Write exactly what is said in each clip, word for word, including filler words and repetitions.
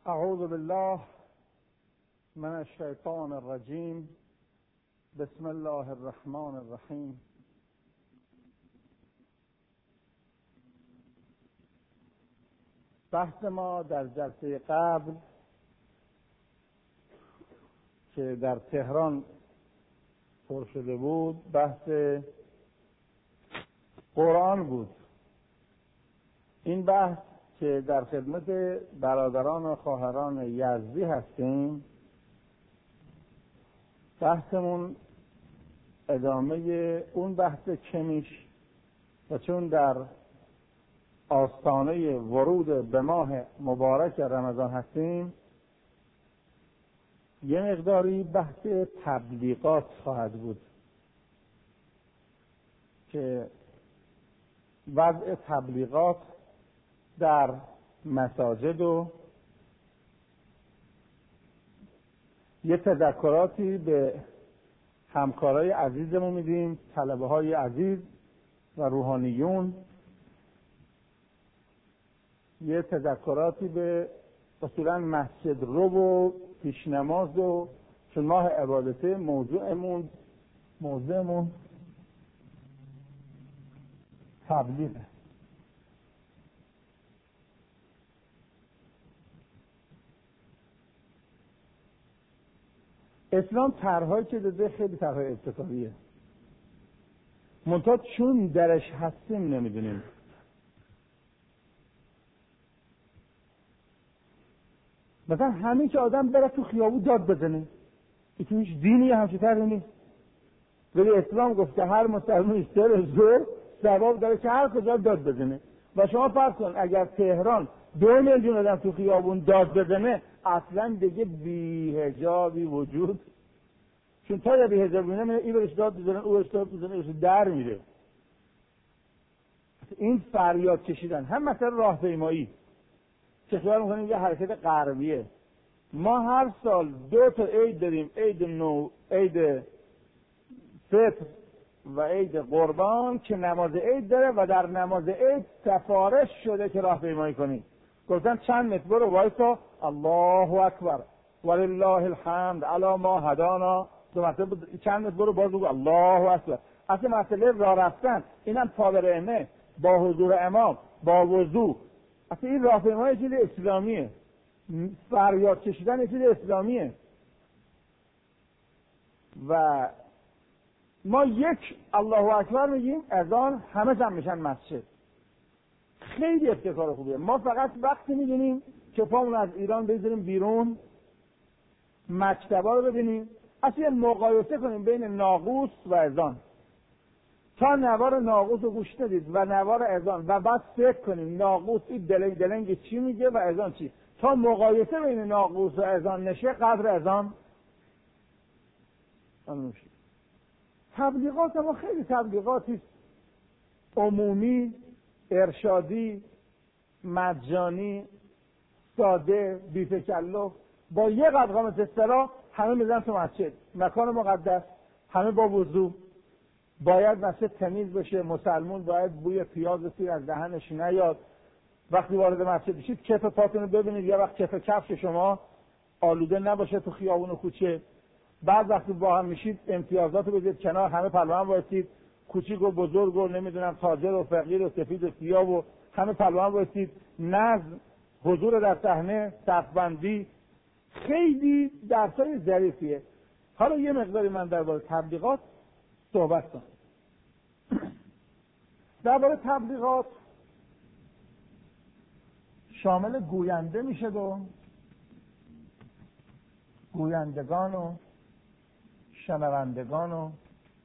اعوذ بالله من الشیطان الرجیم. بسم الله الرحمن الرحیم. بحث ما در جلسه قبل که در تهران پر شده بود بحث قرآن بود. این بحث که در خدمت برادران و خواهران یزدی هستیم، بحثمون ادامه اون بحث کمیش و چون در آستانه ورود به ماه مبارک رمضان هستیم، یه مقداری بحث تبلیغات خواهد بود که وضع تبلیغات در مساجد و یه تذکراتی به همکارای عزیزمون میدیم، طلبه های عزیز و روحانیون، یه تذکراتی به اصولا مسجد رو و پیشنماز و چون ماه عبادته موضوعمون موضوعمون تبلیغه. اسلام طرحهایی که داده خیلی طرحهای ابتکاریه، منتها چون درش هستیم نمیدونیم. مثلا همین که آدم بره تو خیابون داد بزنه، این که هیچ دینی همچه طرحی نیست، ولی اسلام گفته هر مسلمانی سر زور ثواب داره که هر کجا داد بزنه. و شما فرض کن اگر تهران دو میلیون آدم تو خیابون داد بزنه، اصلا دیگه بی‌حجابی وجود، چون تا یا بی‌حجابی نه این برش داد بزنن او برش داد بزنن برش در میره. این فریاد کشیدن هم مثلا راهپیمایی که خیال میکنیم یه حرکت غربیه. ما هر سال دو تا عید داریم، عید نو، عید فطر و عید قربان که نماز عید داره و در نماز عید سفارش شده که راهپیمایی کنیم. گفتن چند متر برو وایسا، الله اکبر ولله الحمد علی ما هدانا، دو مرتبه چند متر برو باز بگو الله اکبر. اصلا مسئله راه رفتن اینم تابع با حضور امام با وضو، اصلا این راهپیمایی چیز اسلامیه، فریاد کشیدن چیز اسلامیه. و ما یک الله اکبر میگیم، اذان همه جمع میشن مسجد. خیلی ابتکار خوبیه. ما فقط وقتی میدونیم که پامون از ایران بذاریم بیرون، مکتبا رو ببینیم، اصلا مقایسه کنیم بین ناقوس و اذان. تا نوار ناقوس رو گوش ندید و نوار اذان و بعد فکر کنیم ناقوس این دلنگ دلنگ چی میگه و اذان چی. تا مقایسه بین ناقوس و اذان نشه قدر اذان نمیشه. تبلیغات ما خیلی تبلیغاتی عمومی، ارشادی، مجانی، ساده، بی تکلف، با یه قدغام تسترا همه میزن تو مسجد، مکان مقدس، همه با وضو، باید مسجد تمیز بشه، مسلمون باید بوی پیاز و سیر از دهنش نیاد. وقتی وارد مسجد بشید کف پاتون رو ببینید، یا وقت کف کفش شما آلوده نباشه تو خیابون و کوچه. بعد وقتی با هم میشید امتیازات رو بذارید کنار، همه پهلوان وایسید، کوچیک و بزرگ و نمیدونم تاجر و فقیر و سفید و سیاه و همه پهلوان وایسید. نظم، حضور در صحنه، صف‌بندی، خیلی درسای ظریفیه. حالا یه مقداری من درباره تبلیغات صحبت کنم. درباره تبلیغات شامل گوینده میشه و گویندگان و شنوندگان و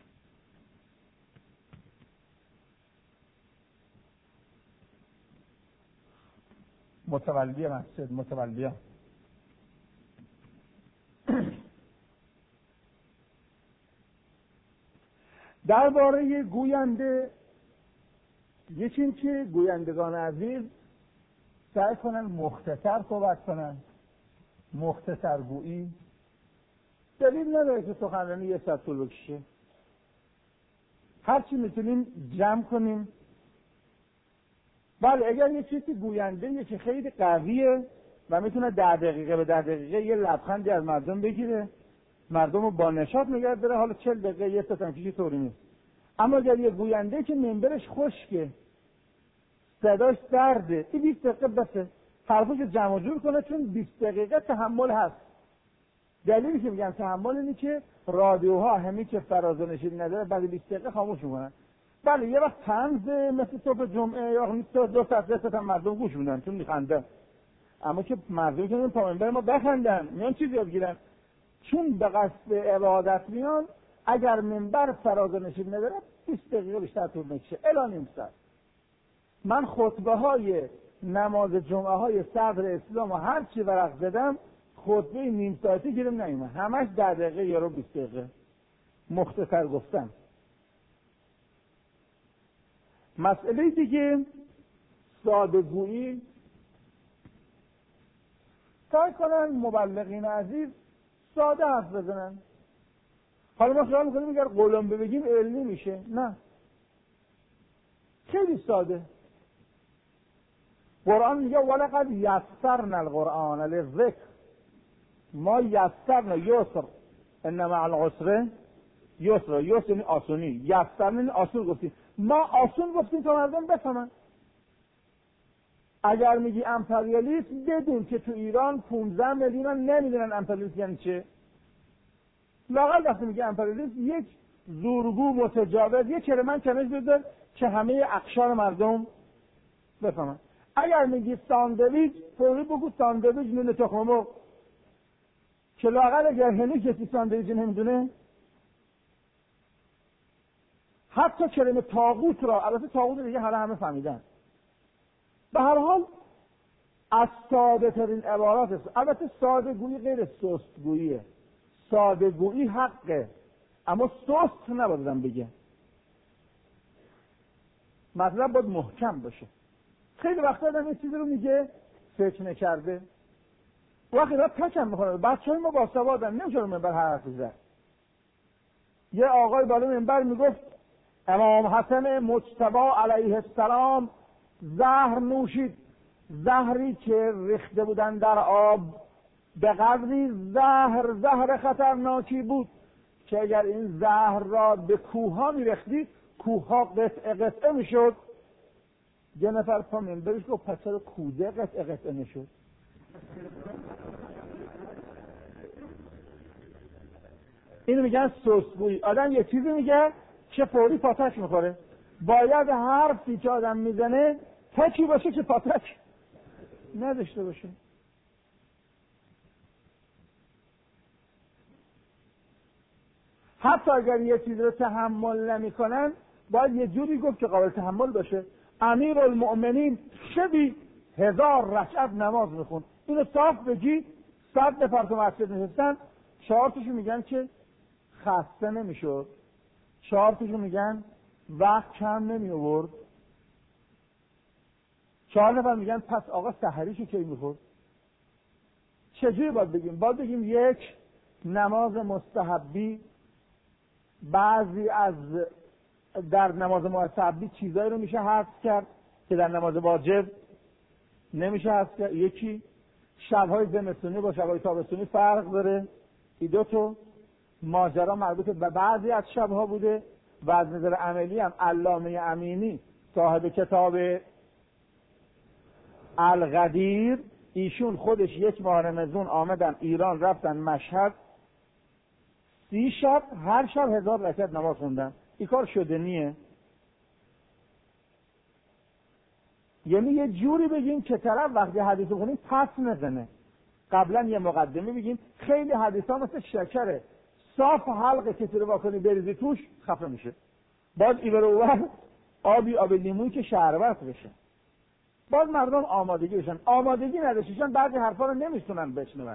متولی مسجد، متولیان. درباره گوینده یکیم که گویندگان عزیز سعی کنن مختصر صحبت کنن، مختصر گویی. دلیل نداره که سخنرانی یه ساعت طول بکشه. هرچی میتونیم جمع کنیم. بله اگر یه چیزی گوینده یه که خیلی قویه و میتونه ده دقیقه به ده دقیقه یه لبخندی از مردم بگیره، مردم رو با نشاط نگه داره. حالا چهل دقیقه یه ستنکشی طوری نیست. اما اگر یه گوینده که منبرش خشکه، صداش درده، این بیست دقیقه بسه، حرفاشو جمع جور کنه، چون بیست دقیقه تحمل هست. دلیلی که میگن تحمل اینه که رادیوها همین که فراز و نشیب نداره بعد بیست دقیقه خاموش میکنن. بله یه وقت طنز مثل صبح جمعه یا دو دو ساعت سه تا مردم گوش میدن چون میخندن، اما که مردم که پا منبر ما بخندن میان چیزی یاد گیرن، چون به قصد عبادت میان. اگر منبر فراز و نشیب نداره بیست دقیقه بیشتر طول نکشه الا نیم ساعت. من خطبه های نماز جمعه های صدر اسلام و هر چی ورق زدم خطبه نیم ساعتی گیرم نیومد، همش ده دقیقه یا رو بیست دقیقه مختصر گفتم. مسئله دیگه ساده‌گویی. سعی کنن مبلغین عزیز ساده حرف بزنن. حالا ما خیال میکنیم اگر قلمبه بگیم علمی میشه، نه، خیلی ساده. قرآن میگه ولقد یسرنا القرآن للذکر، ما یسرنا یسر ان مع العسر یسر، یسر یعنی آسونی، یسرنا یعنی آسون گفتیم، ما آسون گفتیم تا مردم بفهمن. اگر میگی امپریالیسم بدون که تو ایران پانزده میلیون نمیدونن امپریالیسم یعنی چه. لااقل وقتی میگه امپریالیسم یک زورگو متجاوز، یک کلمه کنش بذار که همه اقشار مردم بفهمن. اگر میگی ساندویچ فوری بگو ساندویچ نون تخم مرغ، که لااقل اگر هنوز کسی ساندویچ نمیدونه. حتی کلمه طاغوت را، البته طاغوت دیگه حالا همه فهمیدن. به هر حال از ساده ترین عبارات است. البته ساده گویی غیر سست گوییه. ساده گویی حقه، اما سست نباید بگه. مطلب باید محکم باشه. خیلی وقتا آدم یه چیزی رو میگه فکر نکرده، وقتی را تکم میکنه. بچه های ما باسوادن، نمیشه رو منبر حرف بزنه. یه آقای بالا منبر میگفت امام حسن مجتبی علیه السلام زهر نوشید، زهری که ریخته بودن در آب به قدری زهر زهر خطرناکی بود که اگر این زهر را به کوه ها میریختی کوه ها قطعه قطعه میشد. یه نفر پا منبرش گفت پس چرا کوزه قطعه قطعه نشد؟ اینو میگن سستگویی. آدم یه چیزی میگه که فوری پاتک میخوره. باید حرفی که آدم میزنه تکی باشه که پاتک نداشته باشه. حتی اگر یه چیز رو تحمل نمی کنن باید یه جوری گفت که قابل تحمل باشه. امیر المؤمنین شبی هزار رکعت نماز میخون. اینو صاف بگی صد نفر تو مسجد نشستن، چهار تاشون میگن که خسته نمیشد، چهار تاشون میگن وقت کم نمی آورد، چهار نفر میگن پس آقا سحریشو کی میخورد. چجوری باید بگیم؟ باید بگیم یک، نماز مستحبی بعضی از در نماز مستحبی چیزایی رو میشه حذف کرد که در نماز واجب نمیشه حذف کرد. یکی، شب‌های زمستونی با شب‌های تابستونی فرق داره. این دو تا ماجرا مربوط به بعضی از شب‌ها بوده و از نظر عملی هم علامه امینی صاحب کتاب القدیر، ایشون خودش یک ماه رمضان آمدن ایران، رفتن مشهد، سی شب هر شب هزار رکعت نماز خوندن. این کار شدنیه. یعنی یه جوری بگیم که طرف وقتی حدیث بخونیم پس نزنه. قبلا یه مقدمه بگیم. خیلی حدیث ها مثل شکره، صاف حلقه کسی رو واکنی بریزی توش خفه میشه. باز ایبر اوور آبی آب لیمویی که شربت بشه. باز مردم آمادگی بشن. آمادگی نداشتن بعضی حرفا رو نمیتونن بشنون.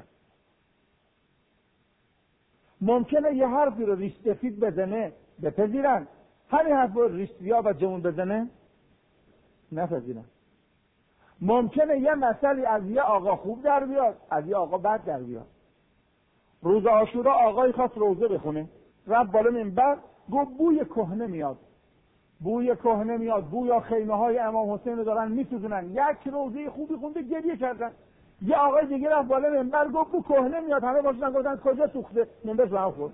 ممکنه یه حرفی رو ریش سفید بزنه بپذیرن، همین حرف رو ریش سیاه و جوون بزنه نپذیرن. ممکنه یه مسئله از یه آقا خوب در بیاد، از یه آقا بد در بیاد. روز عاشورا آقای خواست روزه بخونه، رفت بالا منبر گفت بوی کهنه میاد، بوی کهنه میاد، بویا خیمه های امام حسین رو دارن میسوزونن. یک روزه خوبی خونده گریه کردن. یه آقای دیگه رفت بالا منبر گفت کو کهنه میاد، همه باشن گفتن کجا سوخته، منبر رو هم خورد.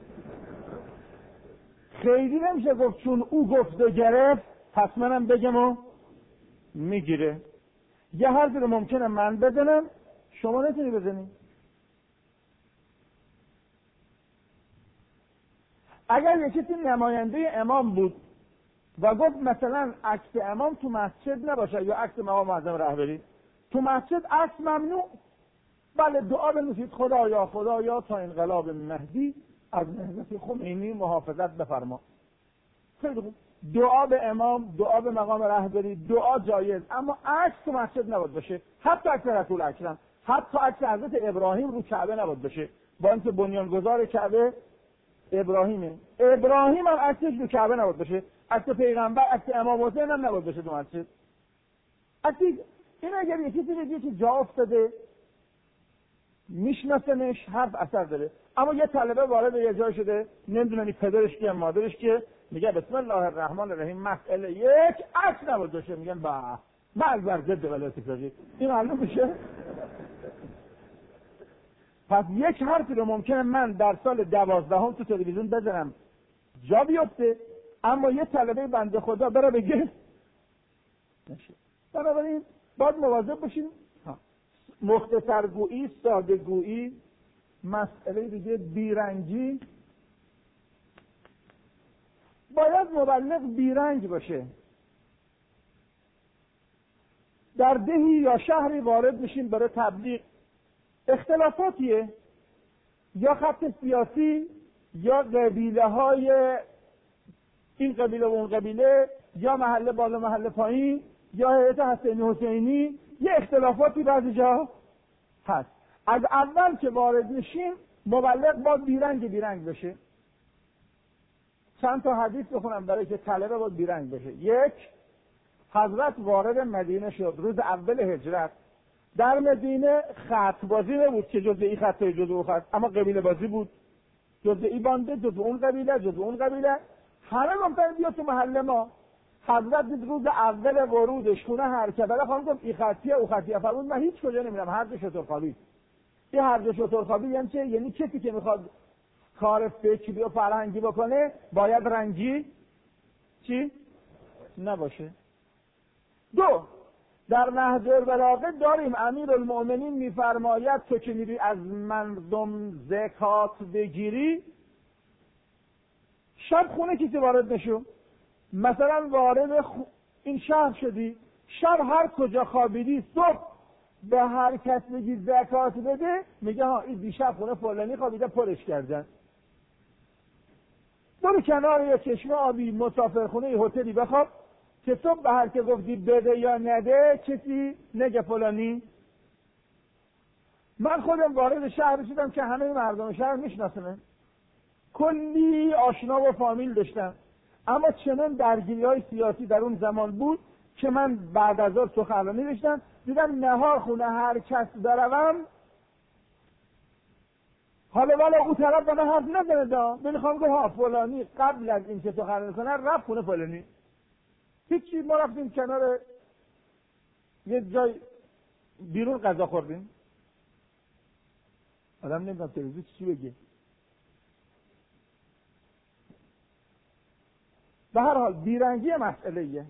خیلی نمیشه گفت چون او گفت و گرفت پس منم بگم و میگیره. یه حرفی رو ممکنه من بزنم شما نتونی بزنی. اگر یکی کسی نماینده امام بود و گفت مثلا عکس امام تو مسجد نباشه یا عکس مقام معظم رهبری تو مسجد، عکس ممنوع. بله دعا بنویسید خدایا خدایا تا انقلاب مهدی از نهضت خمینی محافظت بفرما. خیلی خوب، دعا به امام، دعا به مقام رهبری، دعا جایز، اما عکس تو مسجد نباید باشه. حتی عکس رسول اکرم، حتی عکس حضرت ابراهیم رو کعبه نباید باشه، با اینکه بنیانگذار کعبه ابراهیمه. ابراهیم هم عکسش رو کعبه نباید باشه، عکس پیغمبر، عکس امام حسین هم نباید باشه تو مسجد. عکس این اگر یکی چیزی بگه که جا افتاده میشناسنش حرف اثر داره. اما یه طالبه وارد یه جای شده نمیدونی پدرش کیه مادرش کیه، میگه بسم الله الرحمن الرحیم مسئله یک عکس نباید باشه، میگن با مرز بر ضد ولایت فقیه. این معلوم میشه. پس یک حرفی رو ممکنه من در سال دوازدهم تو تلویزیون بزنم جا بیفته، اما یه طالبه بنده خدا بره بگه نشه. بنابراین باید مواظب باشیم. مختصرگویی، ساده‌گویی، مسئله دیگه بیرنگی. باید مبلغ بیرنگ باشه. در دهی یا شهری وارد میشیم برای تبلیغ، اختلافاتیه، یا خط سیاسی یا قبیله های این قبیله و اون قبیله، یا محله بالا محله پایین، یا هیئت حسینی حسینی، یه اختلافاتی بعضی جا هست. از اول که وارد میشیم مبلغ باید بیرنگ بیرنگ بشه. چند تا حدیث بخونم برای که طلبه باید بیرنگ بشه. یک، حضرت وارد مدینه شد روز اول هجرت. در مدینه خط بازی نبود که جزء این خط و جزء اون خط، اما قبیله بازی بود. جزء این بانده، جزء اون قبیله، جزء اون قبیله، همه گفتن بیا تو محله ما. حضرت دید روز اول ورودش خونه حرکت بعد خانم گفت این خطیه او خطیه، فرمود من هیچ کجا نمیرم، هر جا شطور خوابی. این هر جا شطور خوابی یعنی چه؟ یعنی کسی که میخواد کار فکری و فرهنگی بکنه باید رنگی چی نباشه. دو، در نهج البلاغه داریم امیرالمؤمنین میفرماید تو که میری از مردم زکات بگیری شب خونه کسی وارد نشو. مثلا وارد خ... این شهر شدی، شب هر کجا خوابیدی صبح به هر کس بگی زکات بده، میگه ها این دیشب خونه فلانی خوابیده پرش کردن. برو کنار یه چشمه آبی مسافرخونه هتلی بخواب که صبح به هر که گفتی بده یا نده کسی نگه فلانی. من خودم وارد شهر شدم که همه مردم شهر میشناسن، کلی آشنا و فامیل داشتم، اما چنان درگیری های سیاسی در اون زمان بود که من بعد از ظهر سخنرانی داشتم، دیدم نهار خونه هر کس بروم حالا والا اون طرف با من حرف نزنه دا میخوام گفت ها فلانی قبل از این که سخنرانی کنه رفت خونه فلانی. هیچی، ما رفتیم کنار یه جای بیرون غذا خوردیم. آدم نمیدونم تلویزیون چی بگه. به هر حال بیرنگی مسئله ایه.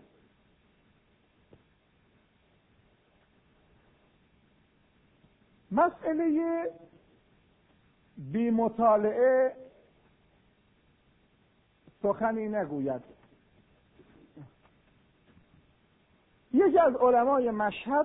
مسئله بی مطالعه سخنی نگوید. یکی از علمای مشهد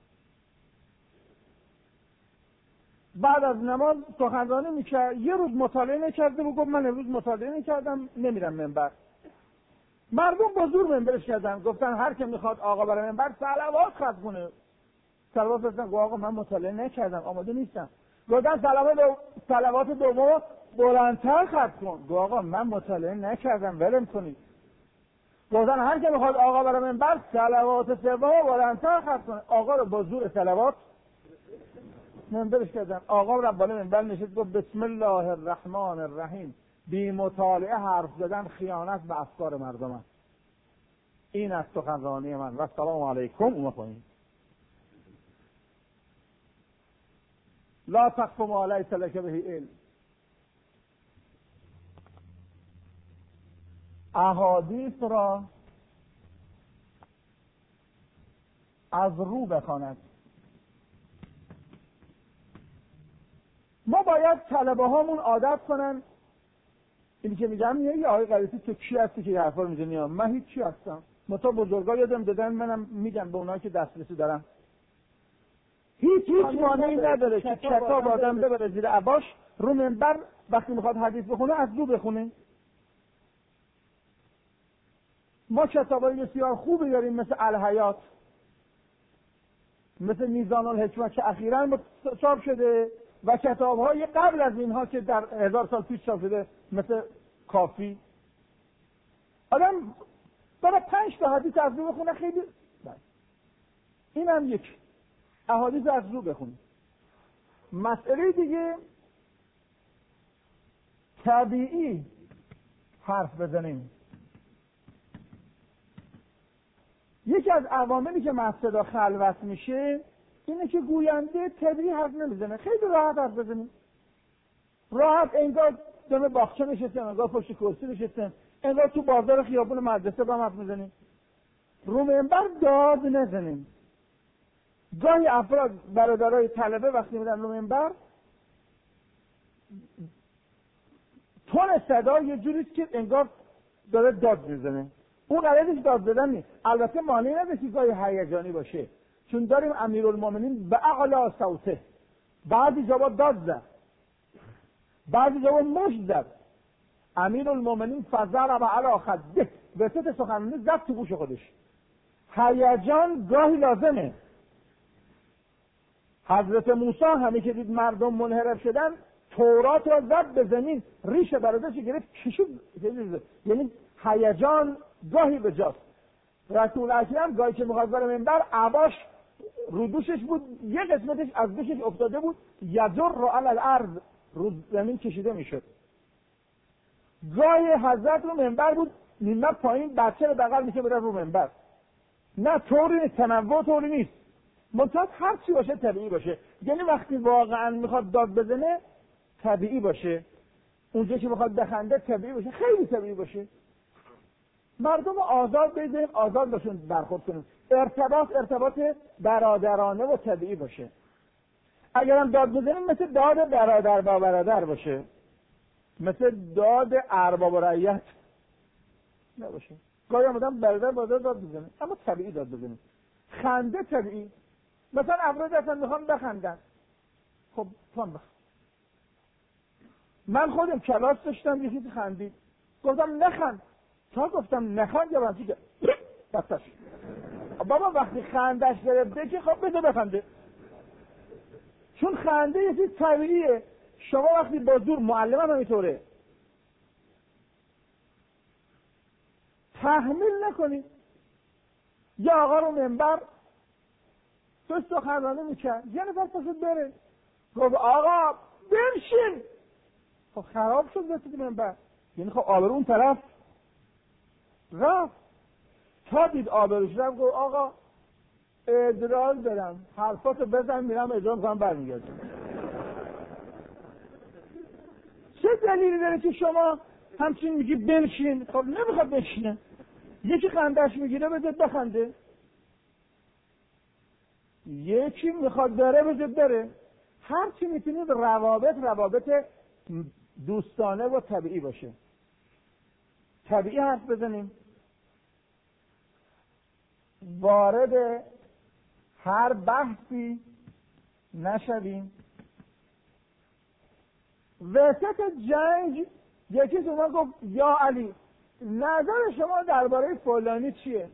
بعد از نماز سخنرانی میکرد، یه روز مطالعه نکرده و گفت من امروز مطالعه نکردم نمیرم منبر. مردم با زور منبرش کردن، گفتن هر که میخواد آقا برای منبر صلوات خط کنه. صلوات گفتن گفت آقا من مطالعه نکردم آماده نیستم. گفتن صلوات دو... صلوات دوم بلندتر خط کن. گفت آقا من مطالعه نکردم ولم کنید. گفتن هر که میخواد آقا برای منبر صلوات سوم بلندتر خط کنه. آقا رو با زور صلوات منبرش کردن. آقا رو بالا منبر نشست گفت بسم الله الرحمن الرحیم. بی مطالعه حرف زدن خیانت به افکار مردم است. این از سخنرانی من و السلام علیکم. اومد پایین. لا تقف ما لیس لک به علم. احادیث را از رو بخواند. ما باید طلبه هامون عادت کنن اینی که میگم یه آقای قریسی تو کی هستی که حرفا رو میزنی؟ من هیچ چی هستم. متا بزرگا یادم دادن، منم میگم به اونایی که دسترسی دارم. هیچ هیچ مانعی نداره که کتاب آدم ببره زیر عباش رو منبر وقتی میخواد حدیث بخونه از رو بخونه. ما کتابای بسیار خوبی داریم مثل الحیات، مثل میزان الحکمت که اخیراً چاپ شده و کتاب‌های قبل از اینها که در هزار سال پیش چاپ شده مثل کافی. آدم برای پنج تا حدیث از رو بخونه خیلی بس. این هم یک احادیث از رو بخونه. مسئله دیگه طبیعی حرف بزنیم. یکی از عواملی که مقصد خلوت میشه اینه که گوینده طبیعی حرف نمیزنه. خیلی راحت حرف بزنیم، راحت انگار دم باغچه نشستیم، انگار پشت کرسی نشستیم، انگار تو بازار خیابون مدرسه با هم حرف میزنیم. رو منبر داد نزنیم. گاهی افراد برادرای طلبه وقتی میرن رو منبر تون صدا یه جوریست که انگار داره داد میزنه. اون قرارش داد زدن نیست. البته مانعی نداره که گاهی هیجانی باشه، چون داریم امیرالمومنین به اعلی صوته بعضی جاها داد زد، بعضی جاها مشت زد. امیرالمومنین فضل و علی خده وسط سخنرانی زد تو گوش خودش. هیجان گاهی لازمه. حضرت موسی همه که دید مردم منحرف شدن تورات را زد به زمین، ریش برادرش گرفت کشید. یعنی هیجان گاهی به جاست. رسول اکرم گاهی که می‌خواست بره منبر عباش رو دوشش بود، یه قسمتش از دوشش افتاده بود، یجر رو علی الارض، رو زمین کشیده میشد. گاهی حضرت رو منبر بود، نیمه پایین بچه رو بغل میشه بره رو منبر. نه طوری نیست، تنوع طوری نیست، منتها هر چی باشه طبیعی باشه. یعنی وقتی واقعا میخواد داد بزنه طبیعی باشه، اونجا که میخواد بخنده طبیعی باشه، خیلی طبیعی باشه. مردم آزاد بذاریم، آزاد باشون برخورد کنیم. ارتباط ارتباط برادرانه و طبیعی باشه. اگرم داد بزنیم مثل داد برادر با برادر باشه، مثل داد ارباب و رعیت نباشه. گاهی هم آدم برادر برادر داد بزنه، اما طبیعی داد بزنیم. خنده طبیعی. مثلا افراد اصلا میخوام بخندن، خب تو بخند. من خودم کلاس داشتم، یه چیزی خندید، گفتم نخند. تا گفتم نخند یا بانچی که بستش. بابا وقتی خندش گرفته که خب بده بخنده، چون خنده یه چیز طبیعیه. شما وقتی با زور، معلم هم همینطوره، تحمیل نکنید. یه آقا رو منبر تو سخنرانی میکرد، یه نفر پاشد بره، گفت آقا بنشین. خب خراب شد وسط منبر، یعنی خب آبرو اون طرف رفت. تا دید آبروش رفت گفت آقا ادرار دارم، حرفاتو بزن میرم ادرار کنم برمیگردم. چه دلیلی داره که شما همچین میگی بنشین؟ خب نمیخواد بنشینه. یکی خندش میگیره بذار بخنده، یکی میخواد بره بذار بره. هر چی میتونید روابط روابط دوستانه و طبیعی باشه. طبیعی حرف بزنیم، وارد هر بحثی نشویم. وسط جنگ یکی از اونا گفت یا علی نظر شما درباره فلانی چیه؟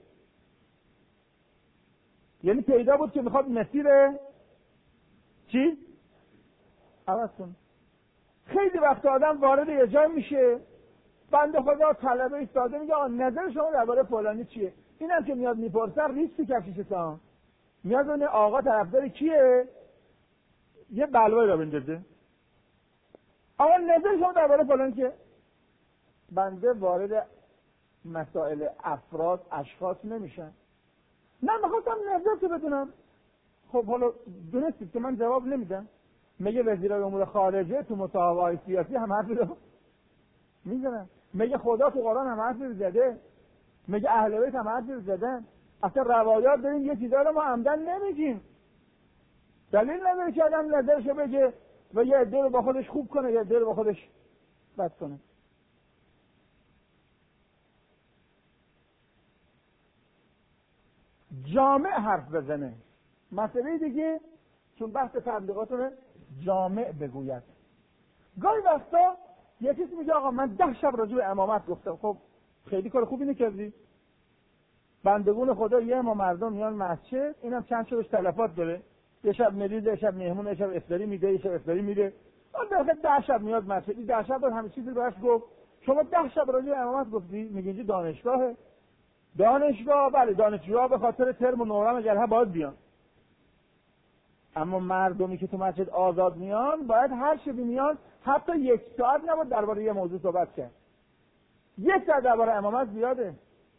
یعنی پیدا بود که میخواد مسیر چی؟ عوض کن. خیلی وقت آدم وارد یه جای میشه، بنده خدا طلبه ایستاده میگه آن نظر شما درباره فلانی چیه؟ اینم که میاد میپرسن ریسک کفیشتان، میاد اون آقا طرفدار کیه؟ یه بلوایی را بندازه. آقا نظر شما درباره فلانی چیه؟ بنده وارد مسائل افراد اشخاص نمیشن. نه میخواستم نظر تو بدونم. خب حالا دونستید که من جواب نمیدم. میگه وزیرای امور خارجه تو مصاحبه‌های سیاسی هم حرفی رو میزنن، میگه خدا تو قرآن هم حرفی رو زده، میگه اهل بیت هم حرفی رو زدن. اصلا روایات داریم یه چیزا رو ما عمدن نمیگیم، دلیل نداره که آدم نظرشو بگه و یه عده رو با خودش خوب کنه یه عده رو با خودش بد کنه. جامع حرف بزنه. مسئله دیگه چون بحث تبلیغاتونه، جامع بگوید. گاهی وقتا یه کسی میگه آقا من ده شب راجع به امامت گفتم. خب خیلی کار خوبی نکردی. بندگون خدا یه ما مردم میان مسجد، اینم چند شبش تلفات داره، یه شب مریض، یه شب مهمون، یه شب افطاری میده، یه شب افطاری میده، اون دفعه ده شب میاد مسجد. این ده شب همه چیزی براش گفت. شما ده شب راجع به امامت گفتی، میگی اینجا دانشگاهه. دانشگاه بله، دانشجوها به خاطر ترم و نورم اگر باید بیان، اما مردمی که تو مسجد آزاد میان باید هر شبی میان، حتی یک ساعت نباید درباره یه موضوع صحبت کرد. یک ساعت درباره امامت زیاده.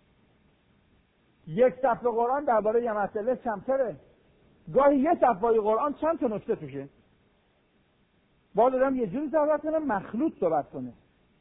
یک صفحه قرآن درباره یه مسئله کمتره. گاهی یه صفحه قرآن چند تا نکته توشه. باید آدم یه جوری صحبت کنه مخلوط صحبت کنه،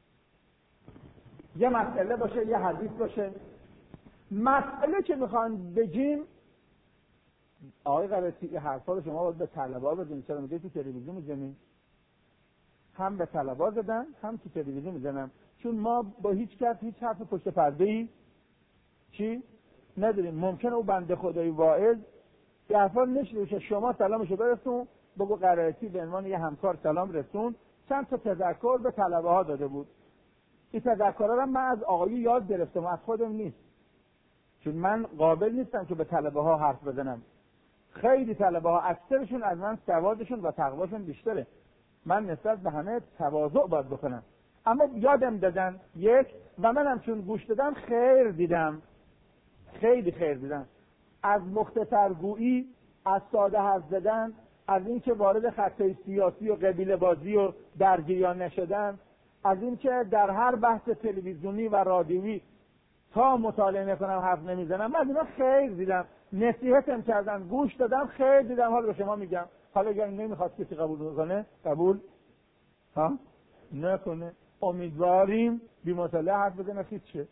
یه مسئله باشه یه حدیث باشه. مسئله که میخوان بگیم آقای قرائتی این حرفا رو شما باید به طلبه‌ها بدونید. چرا میگه تو تلویزیون میزنیم؟ هم به طلبه‌ها زدن هم تو تلویزیون میزنم، چون ما با هیچ کس هیچ حرف پشت پرده‌ای چی نداریم. ممکنه او بنده خدای واعظ یه حرفا نشده باشه، شما سلامشو برسون، بگو قرائتی به عنوان یه همکار سلام رسون، چند تا تذکر به طلبه‌ها داده بود. این تذکرها رو من از آقایی یاد گرفتم، از خودم نیست، چون من قابل نیستم که به طلبه‌ها حرف بزنم. خیلی طلبه‌ها اکثرشون از من سوادشون و تقواشون بیشتره. من نسبت به همه تواضع باید بکنم، اما یادم دادن یک، و منم چون گوش دادم خیر دیدم، خیلی خیر دیدم. از مختصرگویی، از ساده حرف زدن، از این که وارد خطای سیاسی و قبیله بازی و درگیریان نشدن، از این که در هر بحث تلویزیونی و رادیویی تا مطالعه نکنم حرف نمیزنم. من اینا خیر دیدم، نصیحتم کردن، گوش دادم، خیر دیدم. حالا به شما میگم، حالا اگر نمیخواد کسی قبول کنه قبول ها نکنه. امیدواریم بی مطالعه حرف بزنه خیلی چه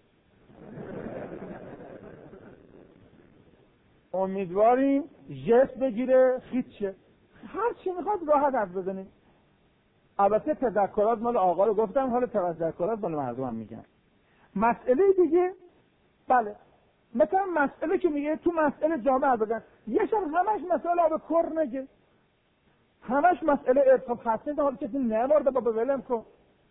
امیدواریم جست بگیره خیچه، هر چی میخواد راحت حرف بزنید. البته تذکرات مال آقا رو گفتم، حالا تذکرات مال مردم هم میگن. مسئله دیگه بله، مثلا مسئله که میگه تو مسئله جامعه بزن، یه شب همش مسئله آب کر نگه، همش مسئله ارتاب خاصه ده، حالا کسی نمارده بابا ولم کن.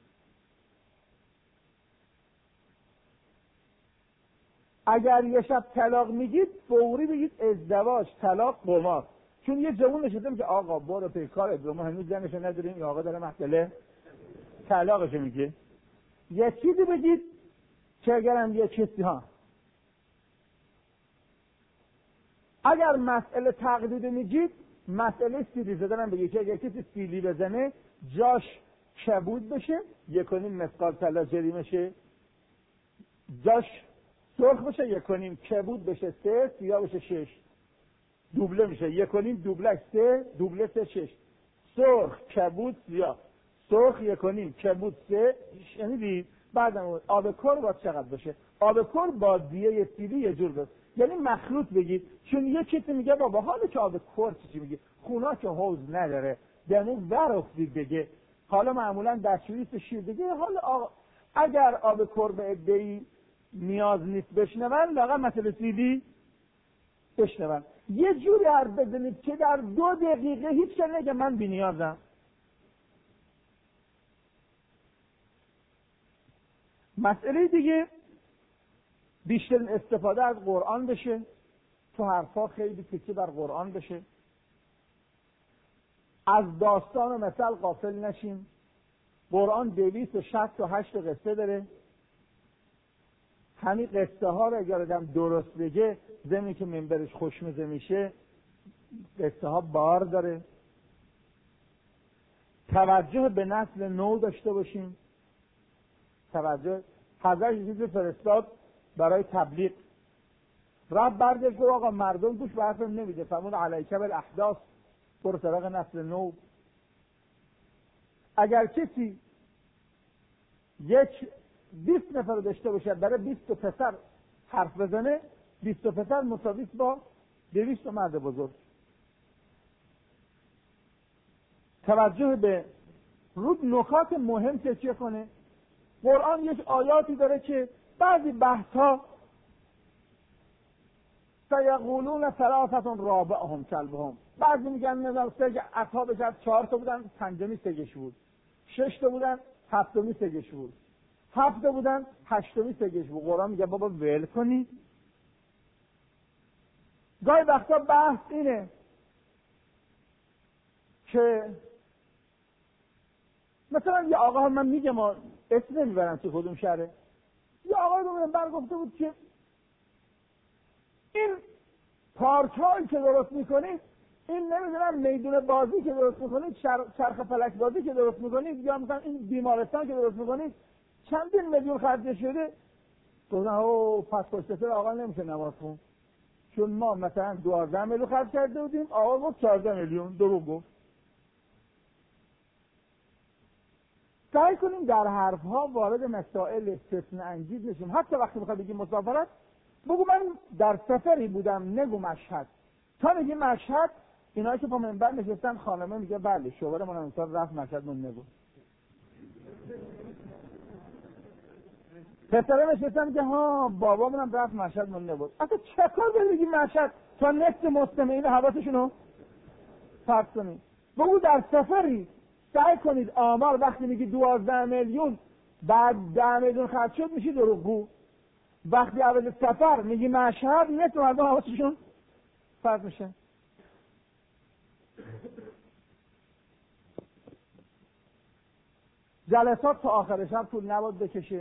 اگر یه شب طلاق میگید فوری بگید ازدواج، طلاق، قمار. چون یه جوون نشده میگه آقا برو پی کارت، ما هنوز زنشو نداریم، یا آقا داره مسئله طلاقشو میگه. یه چیزی بگید که اگرم یه چیزی ها، اگر مسئله تقدید میگید، مسئله سیلی زدن هم بگید که اگر کسی سیلی بزنه جاش کبود بشه یک و نیم مسقال طلا جریمه شه، جاش سرخ بشه یک و نیم، کبود بشه سه، سیاه بشه شش، دوبله میشه یک و نیم، دوبلش سه، دوبله سه شش، سرخ کبود سیاه، سرخ یک و نیم، کبود سه. شنیدید؟ بعدم آب کر باید چقدر بشه؟ آب کر با دیه سیلی یه جور بست، یعنی مخلوط بگید. چون یه کسی میگه بابا حالا که آب کر چی میگه، خونا که حوض نداره دمون برافتید بگه. حالا معمولا دستشویی شیر بگه. حالا آقا اگر آب کر به ادعی نیاز نیست بشنون، لااقل مسئله سیلی بشنون. یه جوری حرف بزنید که در دو دقیقه هیچ کسی نگه من بی نیازم. مسئله دیگه بیشتر استفاده از قرآن بشه، تو حرفا خیلی تکیه بر قرآن بشه، از داستان و مثل غافل نشیم. قرآن دویست و شصت و هشت قصه داره، همین قصه ها رو اگر آدم درست بگه، زمین که منبرش خوشمزه میشه، قصه ها بار داره. توجه به نسل نو داشته باشیم. توجه حضرت چیزی فرستاد برای تبلیغ، رب برگشت گفت آقا مردم گوش به حرفم نمیده، فرمود علیک بالاحداث، برو سراغ نسل نو. اگر کسی یک بیست نفر رو داشته باشه برای بیست پسر حرف بزنه، بیست پسر مساوی است با دویست مرد بزرگ. توجه به رود نکات مهم تکیه کنه. قرآن یک آیاتی داره که بعضی بحث ها سیقولون ثلاثة رابعهم کلبهم، بعضی میگن نظر سه اصحاب جد چهار تا بودن پنجمی سگش بود، شش تا بودن هفتمی سگش بود، هفت تا بودن هشتمی سگش بود. قرآن میگه بابا ول کنی. گاهی وقتا بحث اینه که مثلا یه آقا، من میگم ما اسم نمیبرم که کدوم شهره، یه آقای رو من برگفته بود که این پارک هایی که درست میکنید، این نمیدونم میدون بازی که درست میکنید، چرخ فلک بازی که درست میکنید، یا مثلا این بیمارستان که درست میکنید چندین میلیون خرج شده. گفتن او پس پشت سر آقا نمیشه نماز خون، چون ما مثلا دوازده میلیون خرج کرده بودیم، آقا گفت چهارده میلیون. دروغ گفت. سعی کنیم در حرفها وارد مسائل فتنه انگیز نشیم. حتی وقتی میخوای بگیم مسافرت، بگو من در سفری بودم، نگو مشهد. تا میگی مشهد، اینایی که پا منبر نشستن خانمه میگه بله شوهر من امسال رفت مشهد، من نگو. پسره نشستن که ها بابا منم رفت مشهد، من نگو. اصلا چه کار داری بگی مشهد تا نصف مستمعین حواسشونو پرت کنی؟ بگو در سفری. سعی کنید آمار وقتی میگی دوازده میلیون بعد ده میلیون خرج شد میشی دروغگو. وقتی اول سفر میگی مشهد، نصف مردم حواسشون فرق میشه. جلسات تا آخر شب طول نباید بکشه.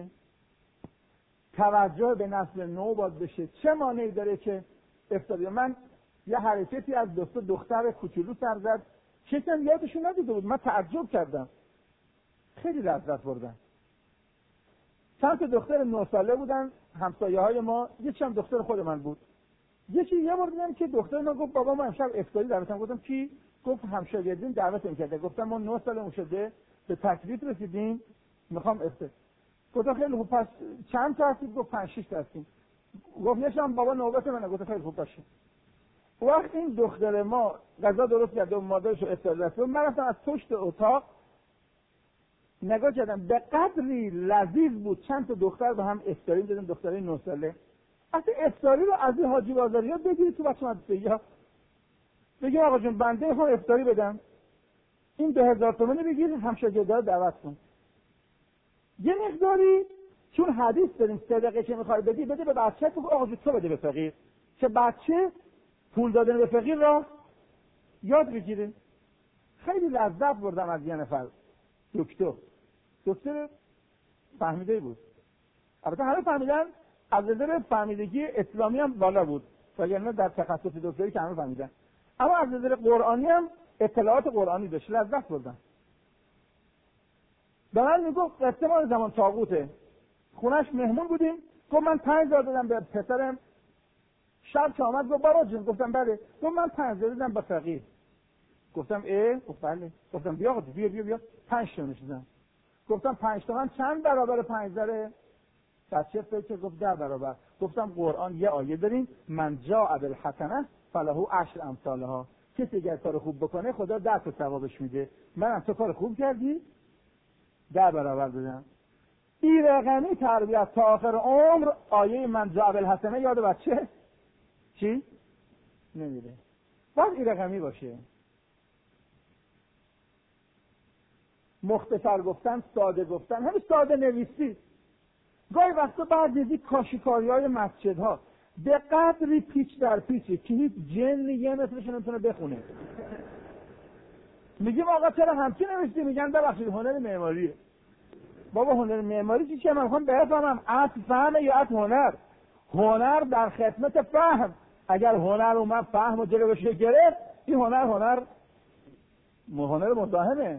توجه به نسل نو باید بشه. چه مانعی داره که افتاده؟ من یه حرکتی از دوست دختر کوچولو سر زد، کسی هم یادشون ندیده بود. من تعجب کردم، خیلی لذت بردم. چند تا دختر نه ساله بودن، همسایه های ما. یکی هم دختر خود من بود. یکی یه بار دیدم که دختر من گفت بابا من امشب افطاری دعوتم. گفتم کی؟ گفت همشاگردین دعوتم کرده. گفتم ما نه سالمون شده به تکلیف رسیدیم، میخوام افطار. گفتم خیلی خوب، پس چند تا هستید؟ گفت پنج شش تا هستیم. گفت نشم بابا نوبت منه. گفتم خیلی خوب باشه. وقت این دختر ما غذا درست کرد و مادرش رو افطار رسید، من رفتم از پشت اتاق نگاه کردم، به قدری لذیذ بود. چند تا دختر با هم افطاری دادن، دخترای نه ساله. اصلا افطاری رو از این حاجی بازاری‌ها بگیرید تو بچه مدرسه‌ای‌ها، بگیم آقا جون بنده میخوام افطاری بدم، این دو هزار تومانی بگیر همشاگردها دعوت کن. یه مقداری چون حدیث داریم صدقه که میخوای بدی بده به بچه، تو آقا جون تو بده به فقیر، که بچه پول دادن به فقیر را یاد بگیره. خیلی لذت بردم از یه نفر دکتر دکتر فهمیده بود. البته همه فهمیدن، از نظر فهمیدگی اسلامی هم بالا بود، وگرنه در تخصص دکتری که همه فهمیدن، اما از نظر قرآنی هم اطلاعات قرآنی داشت. لذت بردم. به من میگفت قصه مال زمان طاغوته. خونش مهمون بودیم، گفت من پنج هزار دادم به پسرم، شب که آمد گفت بابا جون. گفتم بله. گفت من پنج هزار دادم به فقیر. گفتم اه؟ گفت بله. گفتم بیا بیا بیا بیا پنج تا میشدم. گفتم پنج تومن چند برابر پنج هزار؟ بچه فکر گفت ده برابر. گفتم قرآن یه آیه داریم من جاء بالحسنه فله عشر امثالها، کسی اگر کار خوب بکنه خدا ده تا ثوابش میده. منم تو کار خوب کردی ده برابر دادم. این رقمی تربیت تا آخر عمر. آیه من جاء بالحسنه یاد بچه چی نمیره، باید این رقمی باشه. مختصر گفتن، ساده گفتن، همین ساده نویسی. گاهی وقتا بعد دیدی کاشیکاری های مسجد ها به قدری پیچ در پیچه که هیچ جن یه مترش نمیتونه بخونه. میگیم آقا چرا همچین نوشتی؟ میگن ببخشید هنر معماریه. بابا هنر معماری چی؟ چه من میخوام بفهمم اصل فهم یا اصل هنر؟ هنر در خدمت فهم. اگر هنر اومد فهم و جلوش گرفت، این هنر هنر هنر مزاحمه.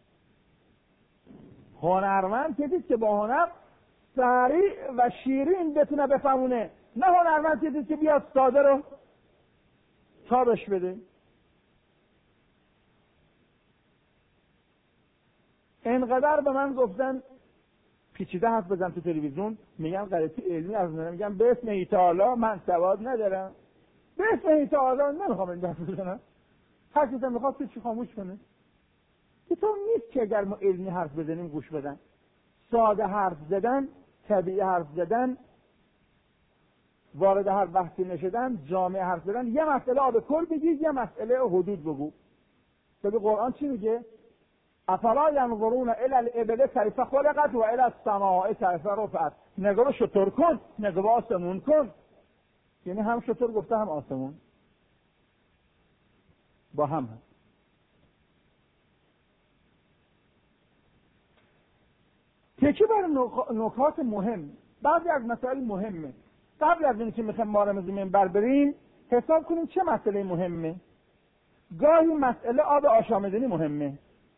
هنرمند کسی که با هنر سریع و شیرین بتونه بفهمونه، نه هنرمند کسی که بیاد ساده رو تابش بده. انقدر به من گفتن پیچیده حرف بزن تو تلویزیون، میگم غلطی علمی از من، میگم به اسم تعالی من سواد ندارم، به اسم تعالی نمیخوام این حرف بزنم. هر کسی میخواد تو چی خاموش کنه. تو نیست که اگر ما علمی حرف بزنیم گوش بدن. ساده حرف زدن، طبیعی حرف زدن، وارد هر بحثی نشدن، جامع حرف زدن. یه مسئله آب کل بگید، یه مسئله حدود بگو. بگو قرآن چی میگه؟ افلا ینظرون الی الابل کیف خلقت و الی السماء کیف رفعت. نگاه به شتر کن، نگاه به آسمون کن. یعنی هم شتر گفته هم آسمون با هم هست. تکی بر نکات مهم، بعضی از مسائل مهمه. قبل از اینکه میخوایم ما رو مزمین بر بریم حساب کنیم چه مسئله مهمه. گاهی مسئله آب آشامیدنی مهمه.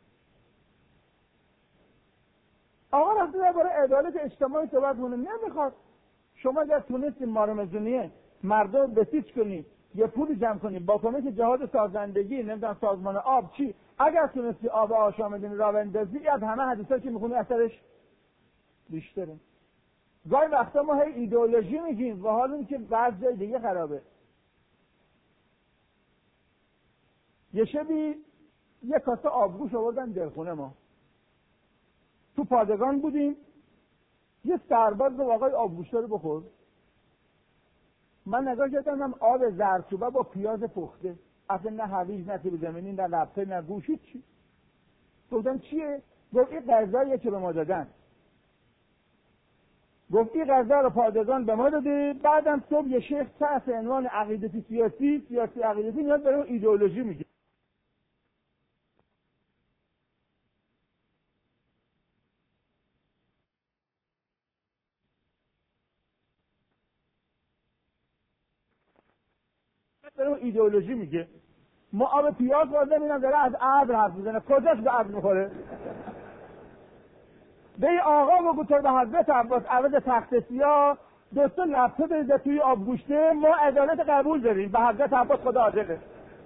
آقا رفته درباره عدالت اجتماعی صحبت کنه، نمیخواد. شما اگر تونستیم ما رو مزونیه مردم بسیج کنید، یه پول جمع کنید با کمک جهاد سازندگی، نمیدونم سازمان آب چی، اگر تونستی آب آشامیدنی را بندازی، از همه حدیثا که میخونی اثرش بیشتره. گاهی وقتا ما هی ایدئولوژی میگیم و حال این که بعض جای دیگه خرابه. یه شبی یه کاسه آبگوش آوردن دلخونه ما. تو پادگان بودیم، یه سرباز به آقای آبگوشتا رو بخور. من نگاه کردم آب زردچوبه با پیاز پخته، اصلا نه هویج نه تیب زمینی نه لبته نه گوشی چی. گفتم چیه؟ گفت این غذاییه که به ما دادن. گفت این غذا رو پادگان به ما داده، بعدم صبح یه شیخ تحت عنوان عقیدتی سیاسی سیاسی عقیدتی میاد برای ایدئولوژی میگه. برای ایدئولوژی میگه. ما آب پیاز خوردیم، اینم داره از ابر حرف میزنه. کجاش به ابر میخوره؟ به آقا بگو تو به حضرت عباس عوض تخت سیاه دوستا لپته بریزه توی آب گوشته، ما عدالت قبول داریم، به حضرت عباس خدا عادله.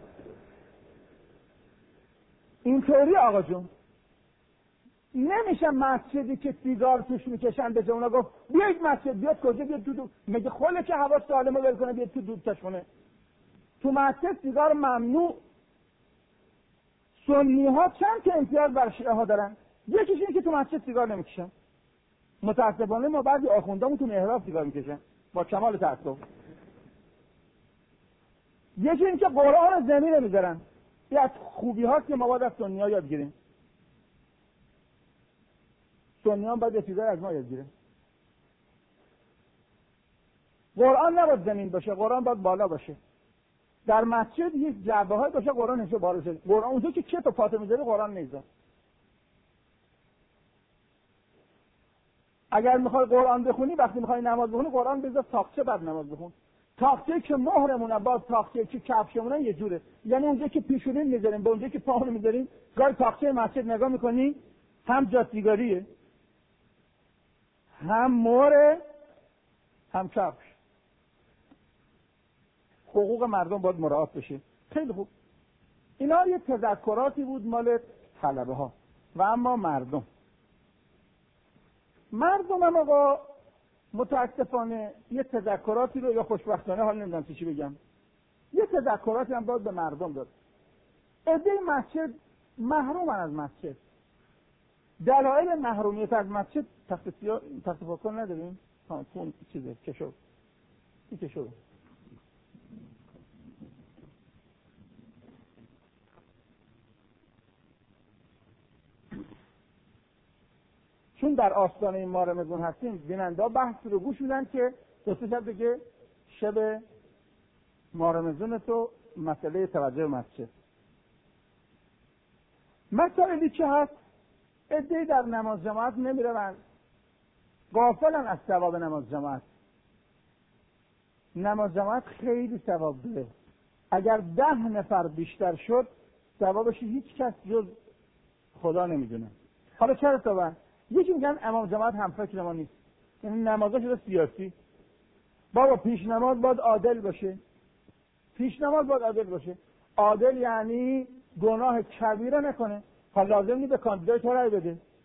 اینطوری آقا جون نمیشه. مسجدی که سیگار توش میکشن به اونا گفت بیاید مسجد، بیاد کجا؟ بیاد تو دو مگه خله که هوا سالمو ول کنه بیاد تو دودکش کنه؟ تو مسجد سیگار ممنوع. سنی ها چند که امتیاز بر شیعه ها دارن. یکیش اینه که تو مسجد سیگار نمیکشن. متاسفانه ما بعضی آخوندامون تو محراب سیگار میکشن با کمال تأسف. یکی این که قرآن زمین نمیذارن. این از خوبی هاست که ما باید از سنی ها یاد گیریم. سنی ها باید چیزایی از ما یاد گیریم. قرآن نباید زمین باشه، قرآن باید بالا باشه. در مسجد یک جعبه های باشه، قرآن همیشه بالا باشه. قرآن اونجا که کت و پاته میذاری قرآن نیذار. اگر میخوای قرآن بخونی، وقتی میخوای نماز بخونی، قرآن بذار تاقچه بعد نماز بخون. تاقچه که مهرمونه، باز تاقچه که کفشمونه یه جوره. یعنی اونجا که پیشونی میذاریم به اونجا که پاهمون میذاریم، گاهی تاقچه مسجد نگاه میکنی هم جاتیگاریه، هم مهره، هم کفش. حقوق مردم باید مراعات بشه. خیلی خوب. اینا یه تذکراتی بود مال طلبه ها. و اما مردم مردم هم آقا متاسفانه یه تذکراتی رو، یا خوشبختانه حال نمیدونم چی بگم، یه تذکراتی هم باید به مردم داد. عده مسجد محرومن از مسجد. دلایل محرومیت از مسجد تخت سیاه تخت فکر نداریم. ها اون چیزه کشو این کشو چون در آستانه این ماه رمضان هستیم، بیننده بحث رو گوش میدن که دو سه شب دیگه شب ماه رمضان تو مسئله توجه مسجد. مسائلی که هست، عده‌ای در نماز جماعت نمیروند، غافلن از ثواب نماز جماعت. نماز جماعت خیلی ثواب داره. اگر ده نفر بیشتر شد ثوابش هیچ کس جز خدا نمیدونه. حالا چرا ثواب؟ یکی میگن امام جماعت هم فکر ما نیست، یعنی نمازا شده سیاسی. بابا پیش نماز باید عادل باشه. پیش نماز باید عادل باشه. عادل یعنی گناه کبیره نکنه. حالا لازم نیست به کاندیدای تو رای بده.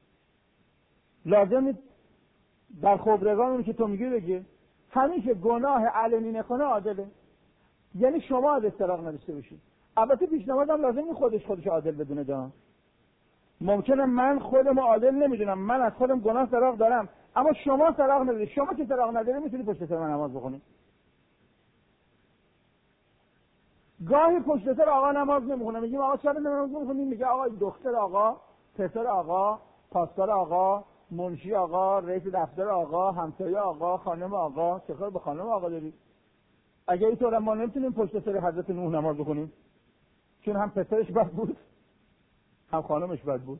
لازم نیست در خبرگان اون که تو میگی بگی همین که گناه علنی نکنه عادله، یعنی شما از استراق نداشته باشید. البته پیشنهاد هم لازم نیست خودش خودش عادل بدونه دا. ممکنه من خودم عادل نمیدونم، من از خودم گناه سراغ دارم، اما شما سراغ ندارید. شما که سراغ ندارید میتونید پشت سر من نماز بخونید. گاهی پشت سر آقا نماز نمیخونه، میگیم آقا چرا نماز نمیخونید؟ میگه آقا دختر آقا، پسر آقا، پاسدار آقا، منشی آقا، رئیس دفتر آقا، همسایه آقا، خانم آقا. چه کار به خانم آقا دارید؟ اگه اینطور ما نمیتونیم پشت سر حضرت نوح نماز بخونیم، چون هم پسرش بد بود هم خانمش بد بود.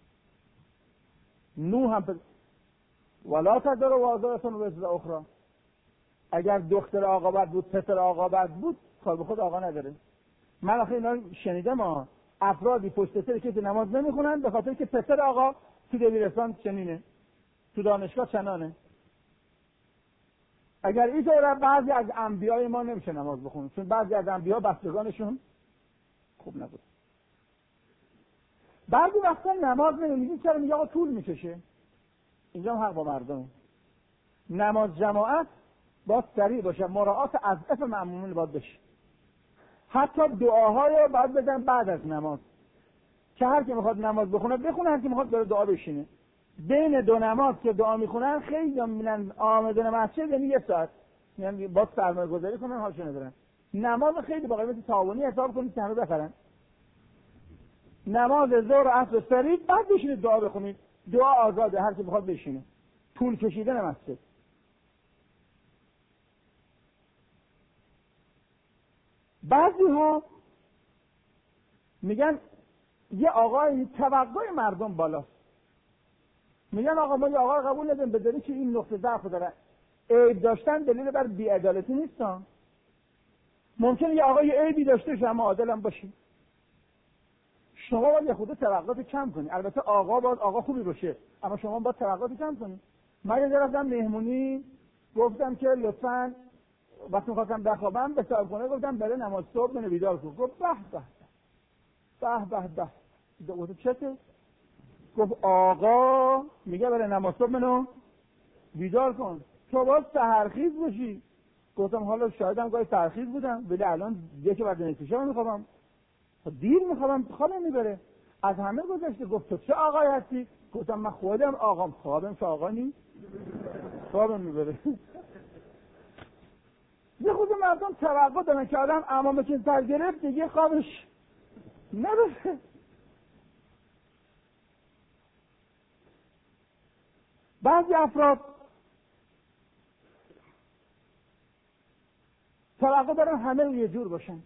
نوح هم پس... ولا تدر وازرتون وزر اخرى. اگر دختر آقا بد بود، پسر آقا بد بود، کار به خود آقا نداره. من آخه اینا شنیدم ها، افرادی پشت سر که نماز نمیخونن به خاطر که پسر آقا تو دبیرستان چنینه، تو دانشگاه چنانه. اگر اینطوره بعضی از انبیای ما نمیشه نماز بخونن، چون بعضی از انبیا بستگانشون خوب نبود. بعضی وقتا نماز نمیگیم چرا؟ میگه آقا طول میکشه. اینجا هم حق با مردم. نماز جماعت باید سریع باشه، مراعات اضعف مأمومین باید بشه. حتی دعاهای باید بدن بعد از نماز، که هر کی میخواد نماز بخونه بخونه، هر کی میخواد بره دعا بشینه. بین دو نماز که دعا میخونن خیلی میرن آمدن مسجد، یعنی یه ساعت، یعنی با سرمایه گذاری کنن حالشون ندارن. نماز خیلی با قیمت تعاونی حساب کنید که همه بخرن. نماز ظهر و عصر سریع، بعد بشینید دعا بخونید. دعا آزاده، هر کی بخواد بشینه. طول کشیدن مسجد. بعضی ها میگن یه آقای توقع مردم بالاست، میگن آقا ما یه آقا قبول نداریم به دلیل که این نقطه ضعف داره. عیب داشتن دلیل بر بی‌عدالتی نیست. ممکنه یه آقای عیبی داشته باشه اما عادل هم باشه. شما باید یه خود توقعات کم کنید. البته آقا باید آقا خوبی باشه، اما شما باید توقعات کم کنید. من یه رفتم مهمونی، گفتم که لطفاً وقتی می‌خواستم بخوابم به صاحب خونه گفتم برای نماز صبح منو بیدار کن. گفت به به به به به. گفتم چته؟ گفت آقا میگه برای نماز صبح منو بیدار کن، تو باید سحرخیز باشی. گفتم حالا شاید هم گاهی سحرخیز بودم، ولی الان دیگه بعد نصف شب میخوابم، دیر میخوابم، خوابم میبره. از همه گذشته. گفت تو چه آقایی هستی؟ گفتم من خودم آقام. خوابم که آقا نیست، خوابم میبره. یه خود مردم توقع دارن که آدم امامه که سر گرفت دیگه خوابش نبره. بعضی افراد توقع دارن همه یه جور باشن،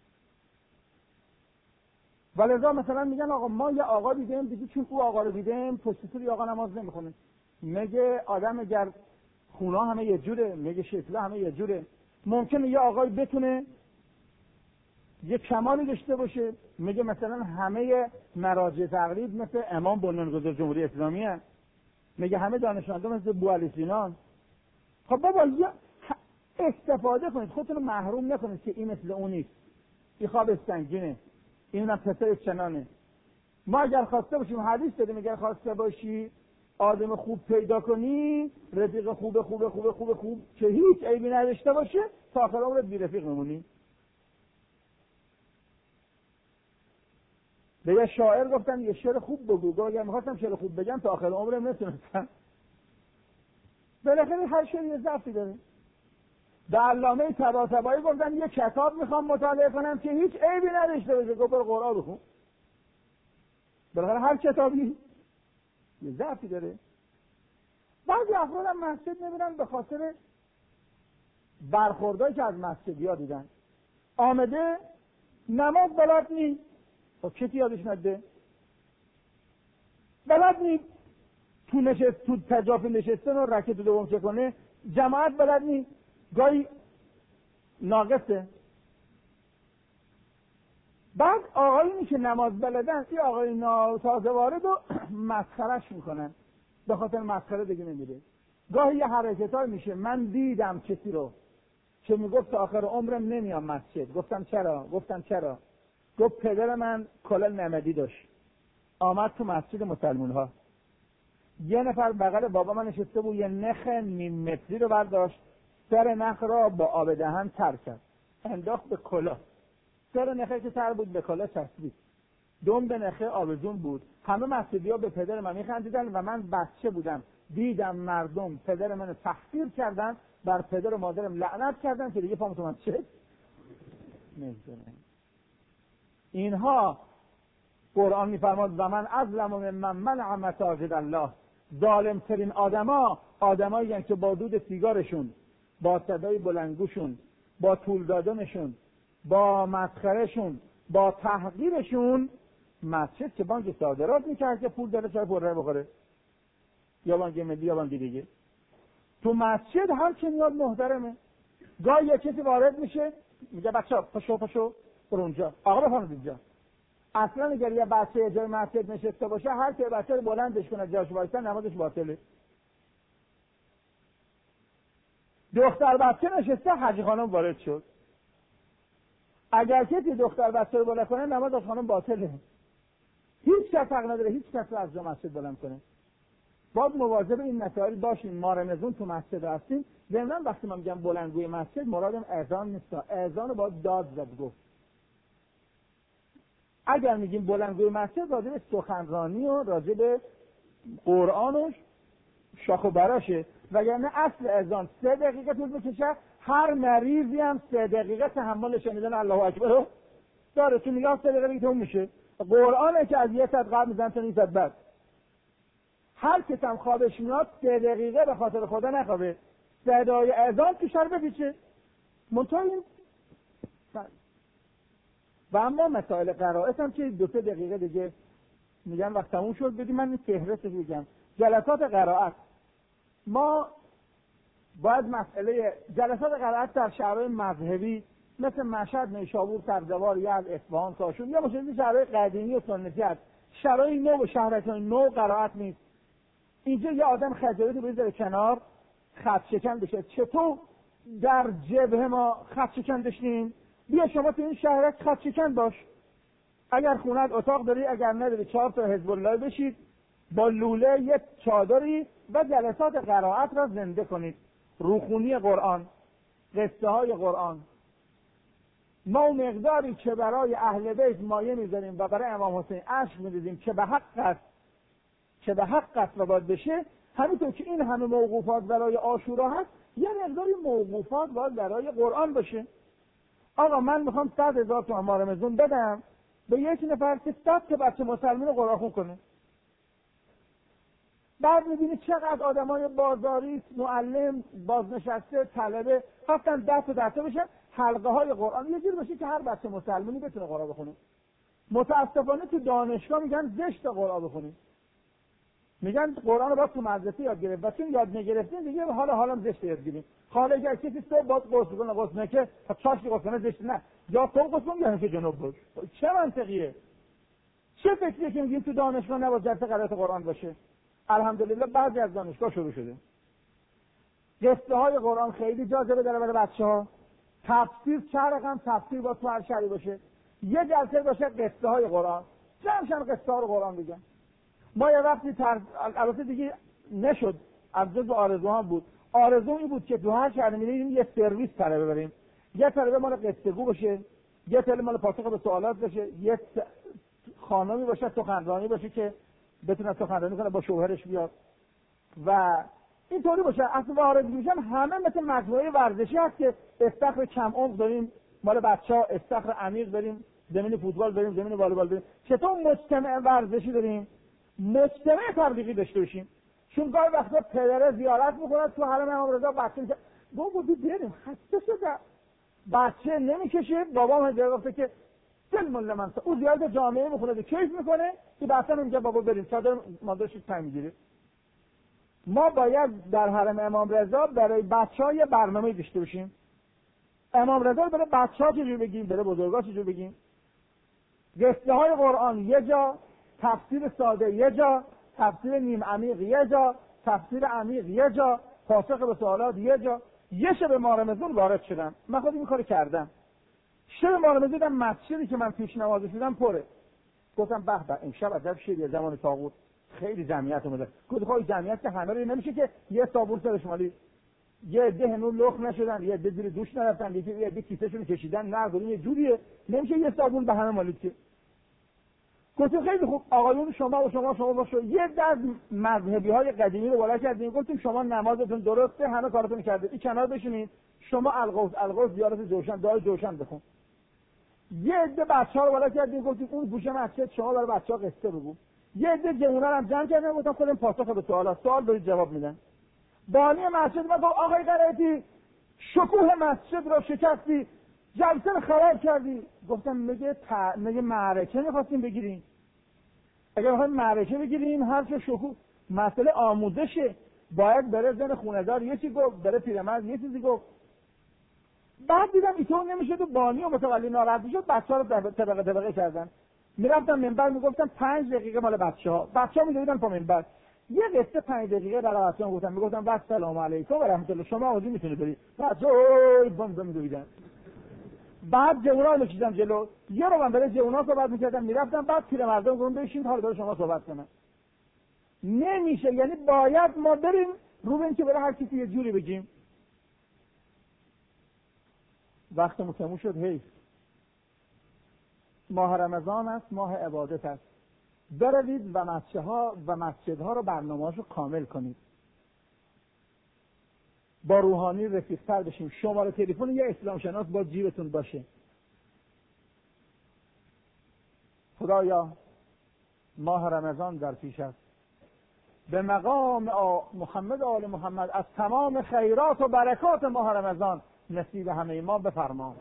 ولذا مثلا میگن آقا ما یه آقا دیدیم، دیگه چون او آقا رو دیدیم پشت سر آقا نماز نمیخونه. میگه آدم اگر خونا همه یه جوره، میگه شکل همه یه جوره. ممکنه یه آقای بتونه یه کمالی داشته باشه، میگه مثلا همه مراجع تقلید مثل امام بنیانگذار جمهوری اسلامی هست، میگه همه دانشمندا مثل بوعلی سینان. خب بابا یا استفاده کنید، خودتون رو محروم نکنید که این مثل اون نیست، این خواب سنگینه، اینم پسر چنانه. ما اگر خواسته باشیم، حدیث داریم اگر خواسته باشی آدم خوب پیدا کنی، رفیق خوب خوب خوب خوب خوب که هیچ عیبی نداشته باشه، تا آخر عمرت بی رفیق میمونی. به یه شاعر گفتن یه شعر خوب بگو، اگر میخواستم شعر خوب بگم تا آخر عمرم نتونستم. بالاخره هر شعر یه ضعفی داره. به علامه طباطبایی گفتن یه کتاب میخوام مطالعه کنم که هیچ عیبی نداشته باشه، گفت برو قرآن بخون. بالاخره هر کتابی یه ضعفی داره. بعضی افراد هم مسجد نمیرن به خاطر برخوردایی که از مسجدیا دیدن. آمده نماز بلد نی، خب کسی یادش نده؟ بلد نی تو نشست، تو تجافی نشستن و رکعت دوم چه کنه، جماعت بلد نی، گاهی ناقصه. بعد آقایونی که نماز بلدن این آقای تازه وارد رو مسخرش میکنن، به خاطر مسخره دیگه نمیره. گاهی یه حرکتای میشه، من دیدم کسی رو که میگفت تا آخر عمرم نمیام مسجد. گفتم چرا؟ گفتم چرا؟ گفت پدر من کلاه نمدی داشت، آمد تو مسجد مسلمون ها، یه نفر بغل بابا من نشسته بود، یه نخ نیم متری رو برداشت، سر نخ را با آب دهن تر کرد، انداخت به کلاه. سر نخه که تر بود به کلاه چسبید. دم به نخه آویزون بود. همه مسجدی‌ها به پدر من میخندیدن و من بچه بودم، دیدم مردم پدر منو تحقیر کردن، بر پدر و مادرم لعنت کردن که دیگه پامو تو من چه نمی‌دونم. اینها قرآن میفرماد و من اظلم ممن منع مساجد الله. ظالم ترین آدما آدمایی هستند که با دود سیگارشون، با صدای بلندگوشون، با طول دادنشون، با مسخرهشون، با تحقیرشون مسجد که بانک صادرات میکرد که پول داره چای پره بخوره، یا بانک ملی یا بانک دیگه، تو مسجد هر چی میاد محترمه. گاهی یه کسی وارد میشه میگه بچه‌ها پاشو پاشو برو اونجا، آقا بفرمایید اینجا. اصلا اگر یه بچه جای مسجد نشسته باشه، هر کی بچه رو بلندش کنه جاش وایسا نمازش باطله. دختر بچه نشسته حاجی خانم وارد شد، اگر کسی دختر بچه رو بلند کنه نماز از خانم باطله. هیچ کس حق نداره هیچ کس رو از جا مسجد بلند کنه. باید مواظب این مسائل باشیم. ما رمضان تو مسجد هستیم. ضمن وقتی من میگم بلندگوی مسجد مرادم اذان نیست، اذان رو باید داد زد گفت. اگر میگیم بلندگوی مسجد راجع به سخنرانی و راجع به قرآن و شاخ و براشه، وگرنه اصل اذان سه دقیقه طول میکشه. هر مریضی هم سه دقیقه تحمل شنیدن الله اکبر داره، تو نگاه سه دقیقه تموم میشه. قرآنه که از یه ساعت قبل میزنن تا نیم ساعت بعد. هر کس هم خوابش میاد سه دقیقه به خاطر خدا نخوابه، صدای اذان تو شر بپیچه منتها این. و اما مسائل قرائت هم که دو سه دقیقه دیگه میگن وقت تموم شد، بدیم من این فهرستش میگم. جلسات قرائت، ما باید مسئله جلسات قرائت در شهرهای مذهبی مثل مشهد، نیشابور، سبزوار، یزد، اصفهان، کاشان یا مثلا شهرهای قدیمی و سنتی هست. شهرهای نو و شهرهای نو قرائت نیست. اینجا یه آدم خجالت رو بذاره کنار، خط شکن بشه. چطور در جبهه ما خط شکن داشتیم؟ بیا شما تو این شهرک خط شکن باش. اگر خونت اتاق داری، اگر نداری چهار تا حزب الله بشید با لوله یه چادری و جلسات قرائت را زنده کنید. روخونی قرآن، قصه های قرآن. ما مقداری که برای اهل بیت مایه میذاریم و برای امام حسین اشک می‌ریزیم که به حق است، که به حق است و باید بشه، همینطور که این همه موقوفات برای عاشورا هست، یه مقداری موقوفات باید برای قرآن باشه. آقا من میخوام صد هزار تومان ماه رمضان بدم به یک نفر که صد تا بچه مسلمان رو قرآن خون کنه. بعد میبینی چقدر آدمای بازاری، معلم، بازنشسته، طلبه هفتن ده تا ده تا بشن حلقه های قرآن یه جور باشه که هر بچه مسلمانی بتونه قرآن بخونه. متاسفانه تو دانشگاه میگن زشت قرآن بخونید. میگن قرآن رو باید تو مدرسه یاد گرفت و چون یاد نگرفتین دیگه حالا حالا زشت یاد گیریم. حالا اگر کسی صبح باید غسل کنه، غسل نکه چاشی غسل کنه زشت نه، یا تو غسل کن یا که جنوب باش. چه منطقیه؟ چه فکریه که میگیم تو دانشگاه نباید درس قرائت قرآن باشه؟ الحمدلله بعضی از دانشگاه شروع شده. قصه های قرآن خیلی جاذبه داره برای بچه‌ها. تفسیر چه رقم تفسیر با تو هر شهری باشه. یه جلسه باشه قصه های قرآن. جمعشن قصه ها رو قرآن بگن. ما یه وقتی تر... البته دیگه نشد، از جز آرزوام بود. آرزو این بود که تو هر شهر می‌ریم یه سرویس طلبه بریم. یه طلبه مال قصه گو باشه، یه طلبه مال پاسخ به سوالات باشه، یه خانمی باشه سخنرانی باشه که بتونه سخنرانی کنه با شوهرش بیاد و اینطوری باشه. اصلا وارد میشن همه مثل مجموعه ورزشی هست که استخر کم عمق داریم مال بچه‌ها، استخر عمیق داریم، زمین فوتبال داریم، زمین والیبال داریم. چطور مجتمع ورزشی داریم؟ مجتمع تبلیغی داشته باشیم. چون گاهی وقتا پدر زیارت میکنه تو حرم امام رضا، بچه میگه بابا بریم خسته شده، بچه نمیکشه. بابام هجا گفته که دل مال من او زیارت جامعه میکنه کیف میکنه که بچه میگه بابا بریم چادر مادرش تای میگیره. ما باید در حرم امام رضا برای بچه‌ها یه برنامه داشته باشیم. امام رضا برای بچه‌ها چجوری بگیم، برای بزرگا چجوری بگیم. قصه های قرآن یه جا، تفسیر ساده یه جا، تفسیر نیم عمیق یه جا، تفسیر عمیق یه جا، پاسخ به سوالات یه جا. یه شب ماه رمضان وارد شدم، من خودم این کارو کردم. شب ماه رمضان مسجدی که من پیش نماز شدم پره. گفتم به به امشب عجب شب زمان طاغوت خیلی جمعیت اومده. گفتم خب جمعیت که همه رو نمیشه که یه صابون سر شمالی، یه عده هنوز لخت نشدن، یه عده زیر دوش نرفتن، یه عده کیسهشون کشیدن، نه گفتم یه جوریه نمیشه یه صابون به همه مالید که. گفتم خیلی خوب آقایون شما و شما شما باشو یه دست مذهبی های قدیمی رو بالا کردیم، گفتیم شما نمازتون درسته، همه کارتون کردید، این کنار بشینید، شما القوس القوس زیارت جوشن دعای جوشن بخون. یه عده بچه‌ها رو بالا کردیم، گفتیم اون گوشه مسجد شما برای بچه‌ها قصه بگو. یه عده جوونا رو هم جمع کردیم، گفتم خودم پاسخ به سوالا سوال دارید جواب میدن. بانی مسجد ما گفت آقای قرائتی شکوه مسجد رو شکستی، جلسه رو خراب کردی. گفتم میگه ت... میگه معرکه می‌خواستیم بگیریم. اگر بخوایم معرکه بگیریم هر چه شکوه مسئله آموزشه، باید بره زن خونه‌دار یه چیزی گفت، بره پیرمرد یه چیزی گفت. بعد دیدم اینطور نمیشه، تو بانی و متولی ناراحت شد، بچه‌ها رو طبقه طبقه کردن. میرفتم منبر میگفتم پنج دقیقه مال بچه‌ها، بچه‌ها میدویدن پا منبر. یه قصه پنج دقیقه برای بچه‌ها گفتم، میگفتم بس سلام علیکم و رحمت الله شما آوازی میتونید برید. بچه‌ها اوی بم بم میدویدن. بعد جوونا رو می‌کشیدم جلو، یه رو من برای جوونا صحبت می‌کردم، میرفتم بعد پیرمردم گفتم بشین حالا برای شما صحبت کنم. نمیشه، یعنی باید ما بریم رو به اینکه برای هر کسی یه جوری بگیم. وقتمون تموم شد. حیف. ماه رمضان است، ماه عبادت است. بروید و مسجدها و مسجدها رو برنامه‌اشو کامل کنید. با روحانی رفیق‌تر بشیم. شماره تلفن یه اسلام شناس با جیبتون باشه. خدایا ماه رمضان در پیش است. به مقام محمد و آل محمد از تمام خیرات و برکات ماه رمضان نصیب همه ما بفرما.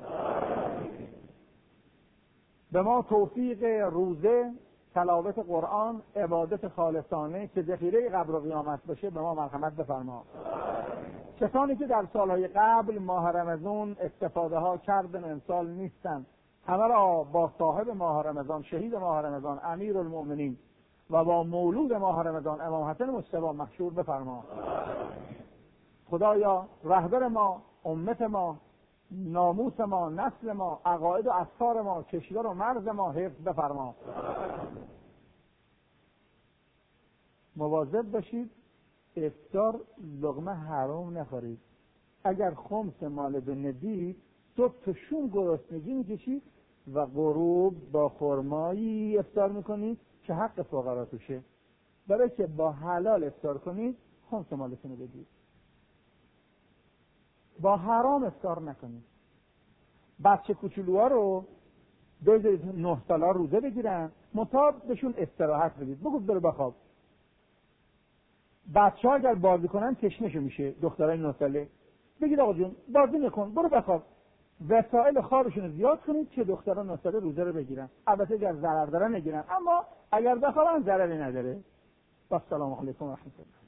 به ما توفیق روزه، تلاوت قرآن، عبادت خالصانه که ذخیره قبر و قیامت باشه به ما مرحمت بفرما. کسانی که در سالهای قبل ماه رمضان استفاده ها کردن امسال نیستن، همه را با صاحب ماه رمضان، شهید ماه رمضان، امیر المؤمنین و با مولود ماه رمضان امام حسن مجتبی محشور بفرما. خدایا رهبر ما، امت ما، ناموس ما، نسل ما، عقاید و افکار ما، کشور و مرز ما حفظ بفرما. مواظب باشید افطار لقمه حرام نخورید. اگر خمس مال به ندید صبح تو شون گرسنگی میکشید و غروب با خرمایی افطار میکنید که حق فقرا توشه. برای که با حلال افطار کنید خمس مالتون رو بدید، با حرام افطار نکنید. بچه کوچولوها رو بذارید نه ساله روزه بگیرن، مطابق بهشون استراحت بدید، بگید برو بخواب. بچه ها اگر بازی کنن تشنه‌شون میشه، دخترای نه ساله بگید آقا جون بازی نکن برو بخواب. وسایل خوابشون زیاد کنید که دختران نه ساله روزه رو بگیرن. البته اگر ضرر دارن نگیرن، اما اگر بخوابن ضرری نداره. با السلام علیکم و رحمت الله.